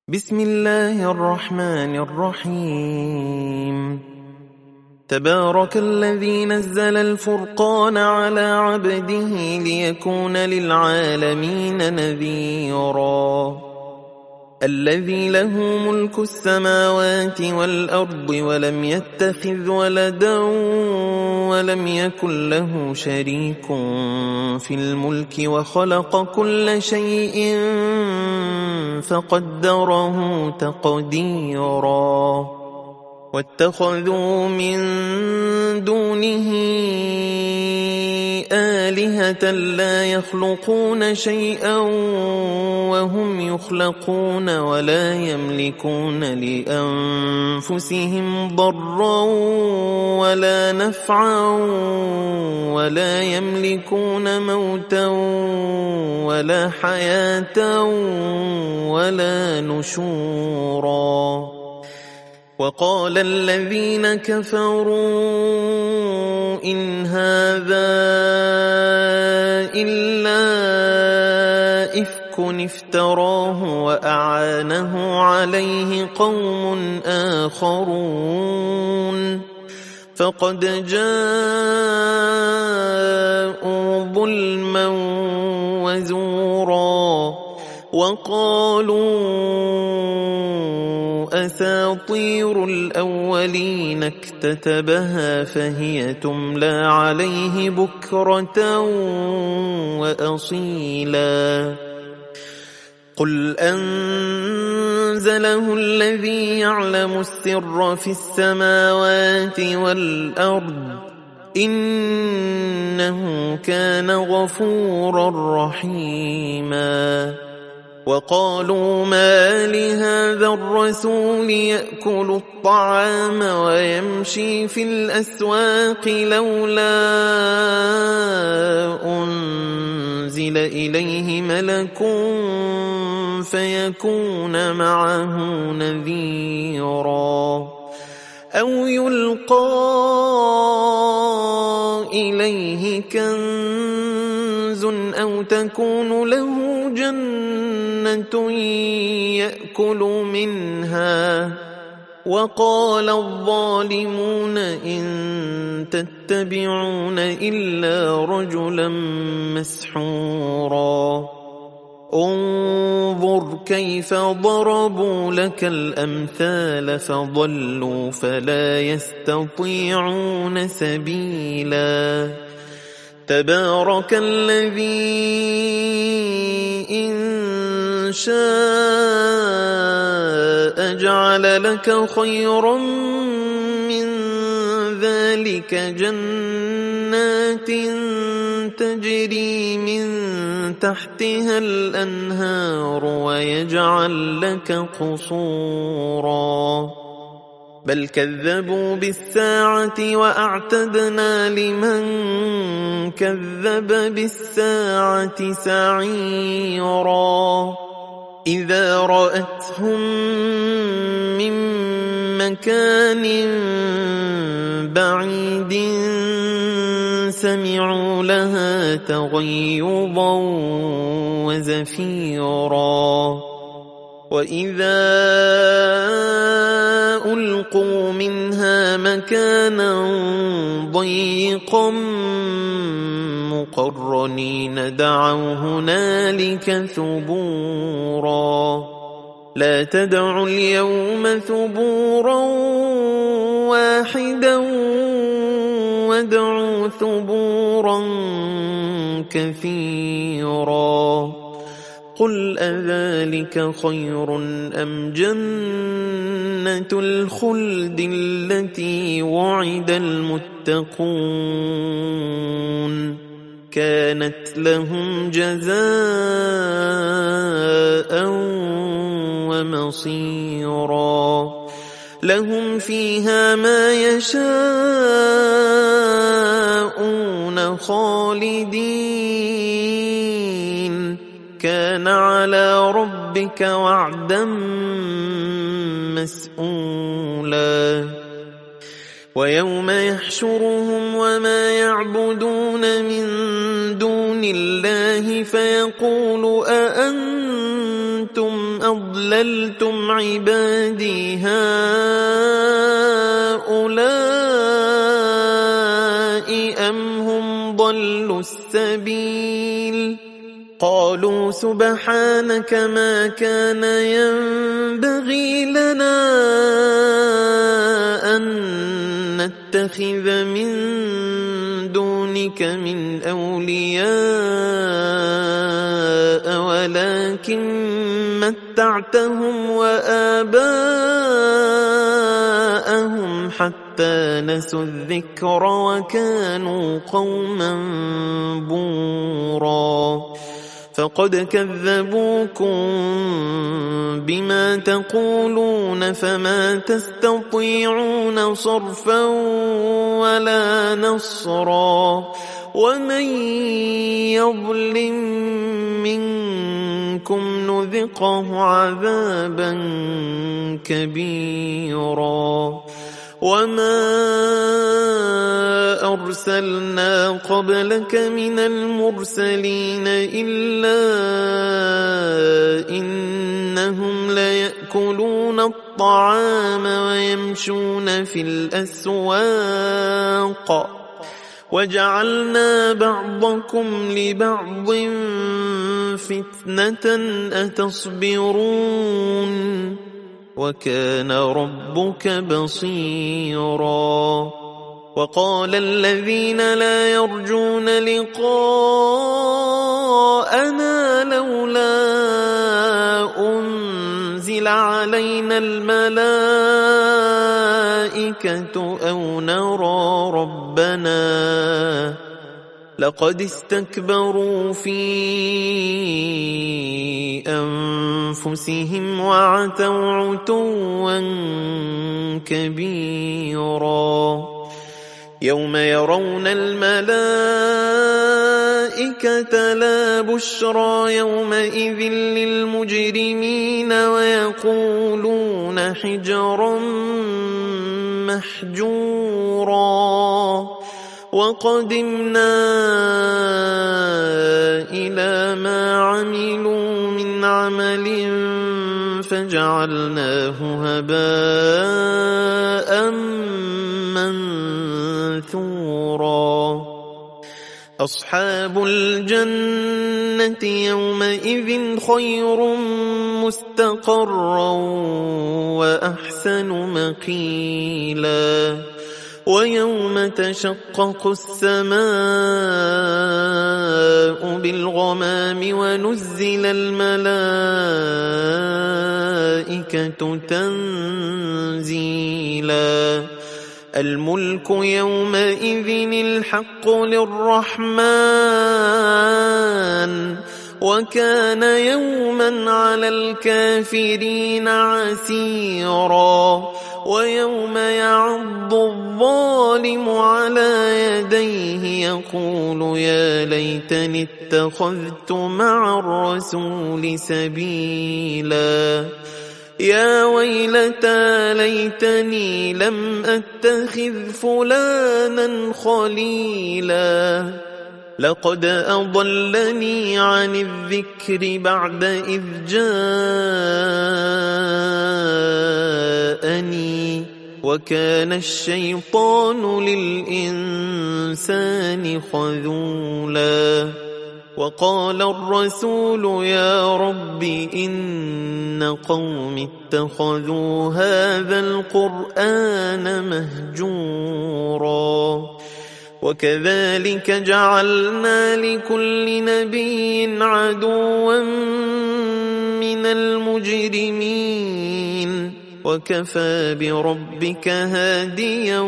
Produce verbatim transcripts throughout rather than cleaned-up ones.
بسم الله الرحمن الرحيم. تبارك الذي نزل الفرقان على عبده ليكون للعالمين نذيرا. الذي له ملك السماوات والأرض ولم يتخذ ولدا ولم يكن له شريك في الملك وخلق كل شيء فقدره تقديرا. واتخذوا من دونه آلهة لا يخلقون شيئا وهم يخلقون ولا يملكون لأنفسهم ضرا ولا نفعا ولا يملكون موتا ولا حياة ولا نشورا. وقال الذين كفروا إن هذا إلا إفك افتراه وأعانه عليه قوم آخرون فقد جاءوا ظلما وزورا. وقالوا أساطير الأولين اكتتبها فهي تملى عليه بكرة وأصيلا. قل أنزله الذي يعلم السر في السماوات والأرض إنه كان غفورا رحيما. وقالوا ما لهذا الرسول يأكل الطعام ويمشي في الأسواق لولا أنزل إليه ملك فيكون معه نذيرا أو يلقى إليه كنز أو تكون له جنة يأكل منها. وقال الظالمون إن تتبعون إلا رجلا مسحورا. انظر كيف ضربوا لك الأمثال فضلوا فلا يستطيعون سبيلا. تبارك الذي إن شاء جعل لك خيرا من ذلك جنات تجري من تحتها الأنهار ويجعل لك قصورا. بل كذبوا بالساعة وأعتدنا لمن كذب بالساعة سعيرا. إذا رأتهم من مكان بعيد سمعوا لها تغيظا وزفيرا. وإذا ألقوا منها مكانا ضيقا مقرنين دعوا هنالك ثبورا. لا تدعوا اليوم ثبورا واحدا وادعوا ثبورا كثيرا. قل أذلك خير أم جنة الخلد التي وعد المتقون كانت لهم جزاء ومصيرا. لهم فيها ما يشاءون خالدين كان على ربك وعدا مسئولا. ويوم يحشرهم وما يعبدون من دون الله فيقول أأنتم أضللتم عبادي هؤلاء أم هم ضلوا السبيل قالوا سبحانك ما كان ينبغي لنا أن نتخذ من دونك من أولياء ولكن متعتهم وآباءهم حتى نسوا الذكر وكانوا قوما بورا فقد كذبوكم بما تقولون فما تستطيعون صرفا ولا نصرا ومن يظلم منكم نذقه عذابا كبيرا وما أرسلنا قبلك من المرسلين إلا إنهم ليأكلون الطعام ويمشون في الأسواق وجعلنا بعضكم لبعض فتنة أتصبرون وكان ربك بصيرا وقال الذين لا يرجون لقاءنا لولا أنزل علينا الملائكة أو نرى ربنا لقد استكبروا في أنفسهم وعتوا عتوا كبيرا يوم يرون الملائكة لا بشرى يومئذ للمجرمين ويقولون حجرا محجورا وقدمنا إلى ما عملوا من عمل فجعلناه هباء منثورا أصحاب الجنة يومئذ خير مستقرا وأحسن مقيلا ويوم تشقق السماء بالغمام ونزل الملائكة تنزيلا الملك يومئذ الحق للرحمن وكان يوما على الكافرين عسيرا ويوم يعض الظالم على يديه يقول يا ليتني اتخذت مع الرسول سبيلا يا ويلتى ليتني لم أتخذ فلانا خليلا لقد أضلني عن الذكر بعد إذ جاءني وكان الشيطان للإنسان خذولا وقال الرسول يا رب إن قوم اتخذوا هذا القرآن مهجورا وكذلك جعلنا لكل نبي عدوا من المجرمين وكفى بربك هاديا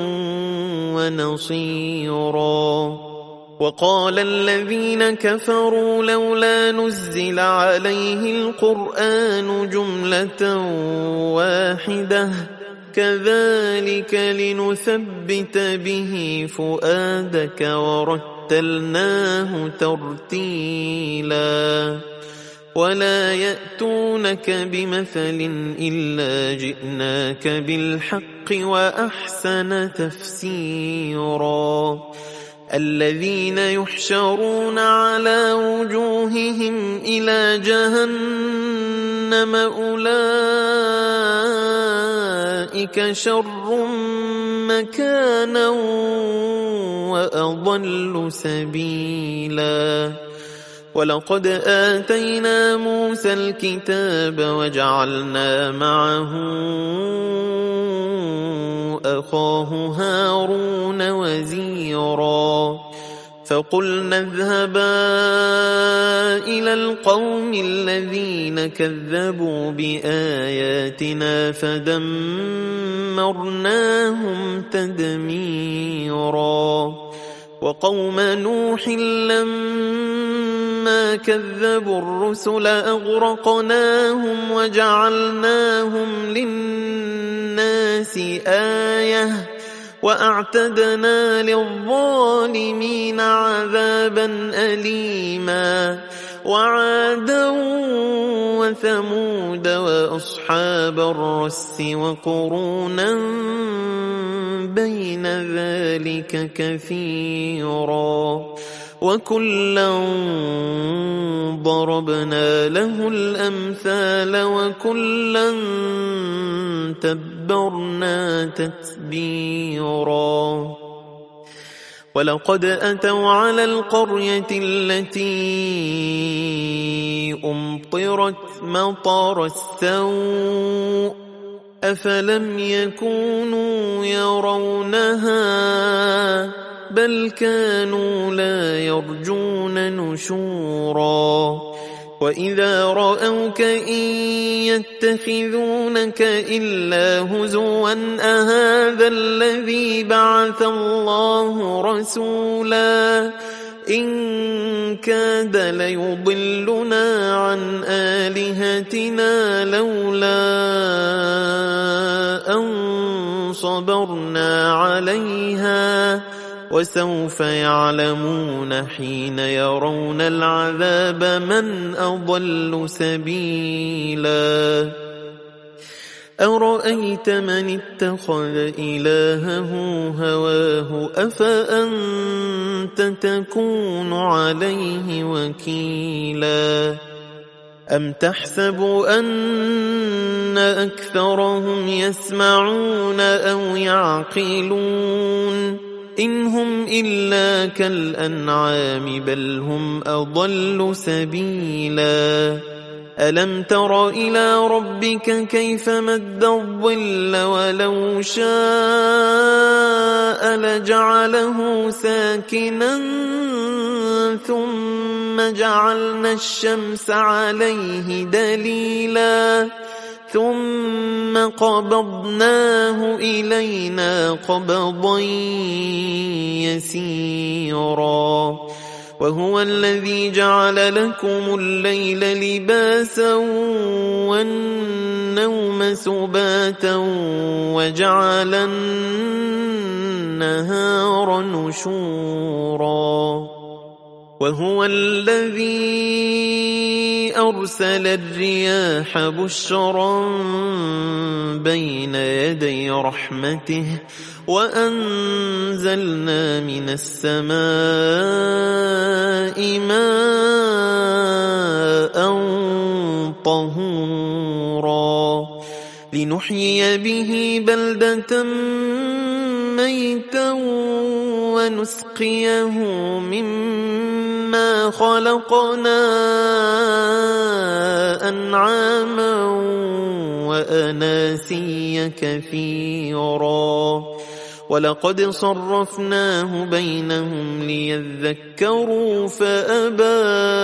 ونصيرا وقال الذين كفروا لولا نزل عليه القرآن جملة واحدة كذلك لنثبت به فؤادك ورتلناه ترتيلا ولا يأتونك بمثل إلا جئناك بالحق وأحسن تفسيرا الذين يحشرون على وجوههم إلى جهنم أولئك شر مكانا وأضل سبيلا ولقد آتينا موسى الكتاب وجعلنا معه أخاه هارون وزيرا فقلنا اذهبا إلى القوم الذين كذبوا بآياتنا فدمرناهم تدميرا وقوم نوح لما كذبوا الرسل أغرقناهم وجعلناهم للناس آية وأعتدنا للظالمين عذابا أليما وعادا وثمود وأصحاب الرس وقرونا بين ذلك كثيرا وكلا ضربنا له الأمثال وكلا تبرنا تتبيرا ولقد أتوا على القرية التي أمطرت مطر السوء أفلم يكونوا يرونها بل كانوا لا يرجون نشورا وإذا رأوك إن يتخذونك إلا هزوا أهذا الذي بعث الله رسولا إن كاد ليضلنا عن آلهتنا لولا أن صبرنا عليها وسوف يعلمون حين يرون العذاب من أضل سبيلا أرأيت من اتخذ إلهه هواه أفأنت تكون عليه وكيلا أم تحسب أن أكثرهم يسمعون أو يعقلون إن هم إلا كالأنعام بل هم أضل سبيلا ألم تر إلى ربك كيف مد الظل ولو شاء لجعله ساكنا ثم جعلنا الشمس عليه دليلا ثم قبضناه إلينا قبضا يسيرا وهو الذي جعل لكم الليل لباسا والنوم سباتا وجعل النهار نشورا وهو الذي أرسل الرياح بشرا بين يدي رحمته وأنزلنا من السماء ماء طهورا لنحيي به بلدة ميتا ونسقيه مما خلقنا أنعاما وأناسيا كثيرا ولقد صرفناه بينهم ليذكروا فأبى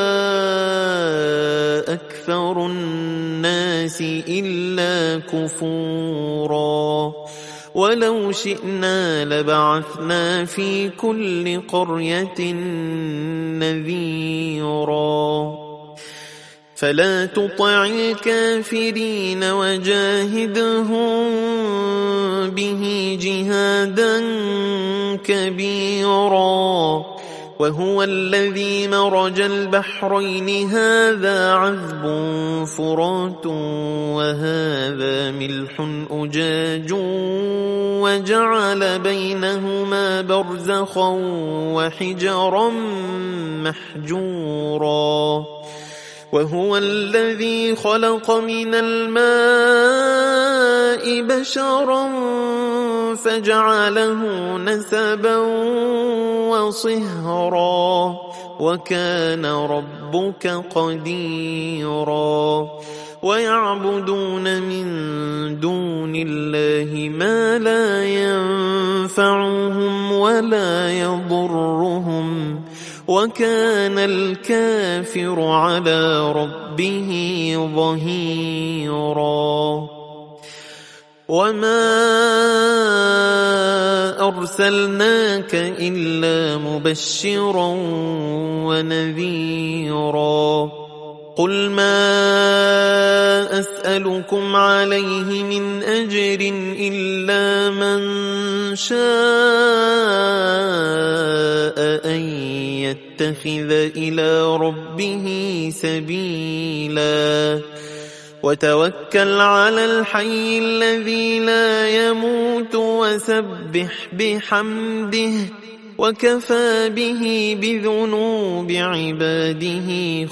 أكثر الناس إلا كفورا ولو شئنا لبعثنا في كل قرية نذيرا فلا تطع الكافرين وجاهدهم به جهادا كبيرا وهو الذي مرج البحرين هذا عذب فرات وهذا ملح أجاج وجعل بينهما برزخا وحجرا محجورا وهو الذي خلق من الماء بشرا فجعله نسبا وصهرا وكان ربك قديرا ويعبدون من دون الله ما لا ينفعهم ولا يضرهم وكان الكافر على ربه ظهيرا وما أرسلناك إلا مبشرا ونذيرا قل ما أسألكم عليه من أجر إلا من شاء أن يتخذ إلى ربه سبيلا وتوكل على الحي الذي لا يموت وسبح بحمده وكفى به بذنوب عباده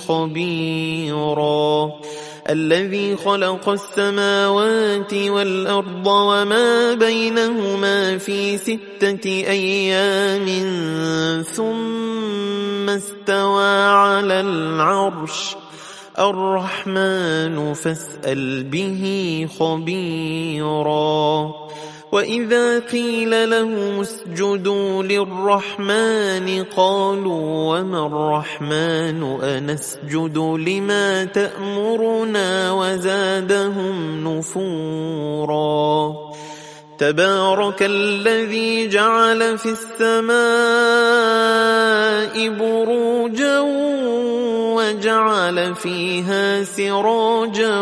خبيرا الذي خلق السماوات والأرض وما بينهما في ستة أيام ثم استوى على العرش الرحمن فاسأل به خبيرا وإذا قيل لهم اسجدوا للرحمن قالوا وما الرحمن أنسجد لما تأمرنا وزادهم نفورا تبارك الذي جعل في السماء بروجا وجعل فيها سراجا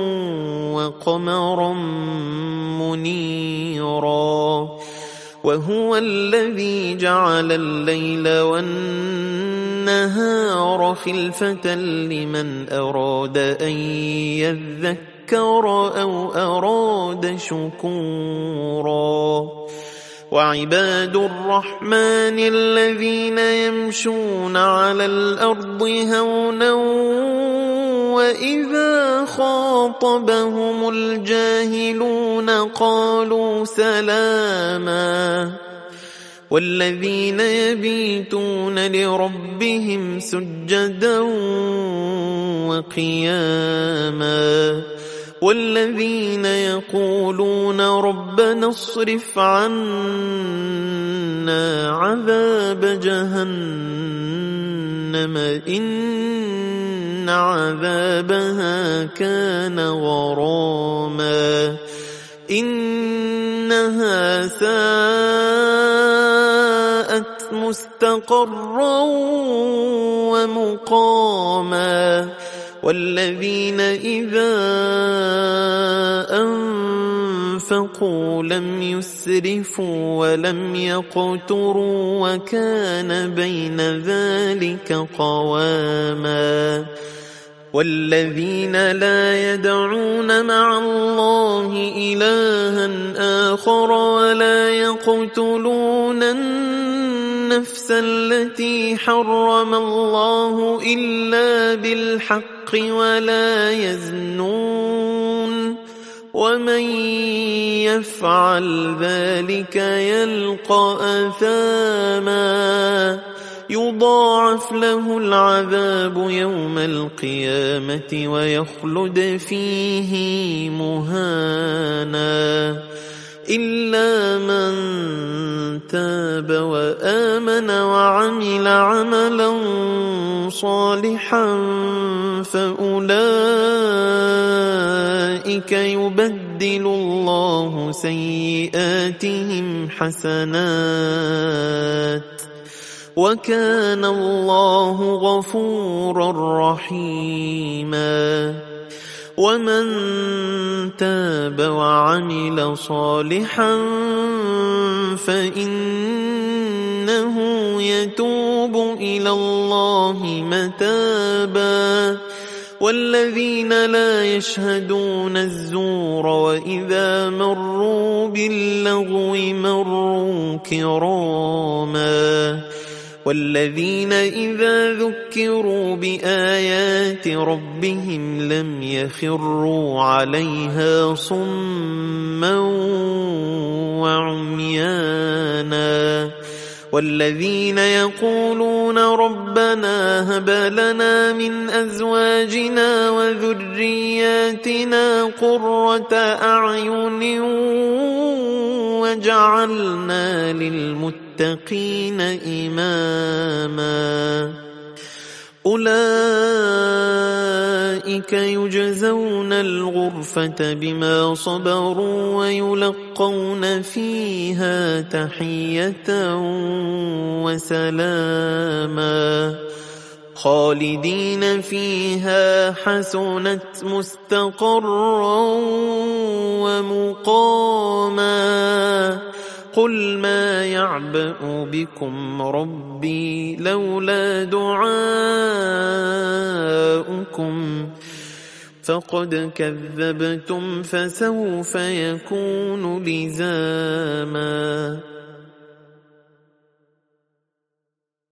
وقمرا منيرا وهو الذي جعل الليل والنهار خلفة لمن أراد أن يذكر أو أراد شكورا وعباد الرحمن الذين يمشون على الأرض هونا وإذا خاطبهم الجاهلون قالوا سلاما والذين يبيتون لربهم سجدا وقياما والذين يقولون ربنا اصرف عنا عذاب جهنم إن عذابها كان غراما إنها ساءت مستقرا ومقاما والذين إذا أنفقوا لم يسرفوا ولم يقتروا وكان بين ذلك قواما والذين لا يدعون مع الله إلها آخر ولا يقتلون النفس التي حرم الله إلا بالحق ولا يزنون ومن يفعل ذلك يلقى أثاما يضاعف له العذاب يوم القيامة ويخلد فيه مهانا إلا من تاب وآمن وعمل عملا صالحا فأولئك يبدل الله سيئاتهم حسنات وكان الله غفورا رحيما ومن تاب وعمل صالحا فإنه يتوب إلى الله متابا والذين لا يشهدون الزور وإذا مروا باللغو مروا كراما والذين إذا ذكروا بآيات ربهم لم يخروا عليها صما وعميانا والذين يقولون ربنا هب لنا من أزواجنا وذرياتنا قرة أعين وجعلنا للمتقين إماما أولئك يجزون الغرفة بما صبروا ويلقون فيها تحية وسلاما خالدين فيها حسنت مستقرا ومقاما قل ما يعبأ بكم ربي لولا دعاؤكم فقد كذبتم فسوف يكون لزاما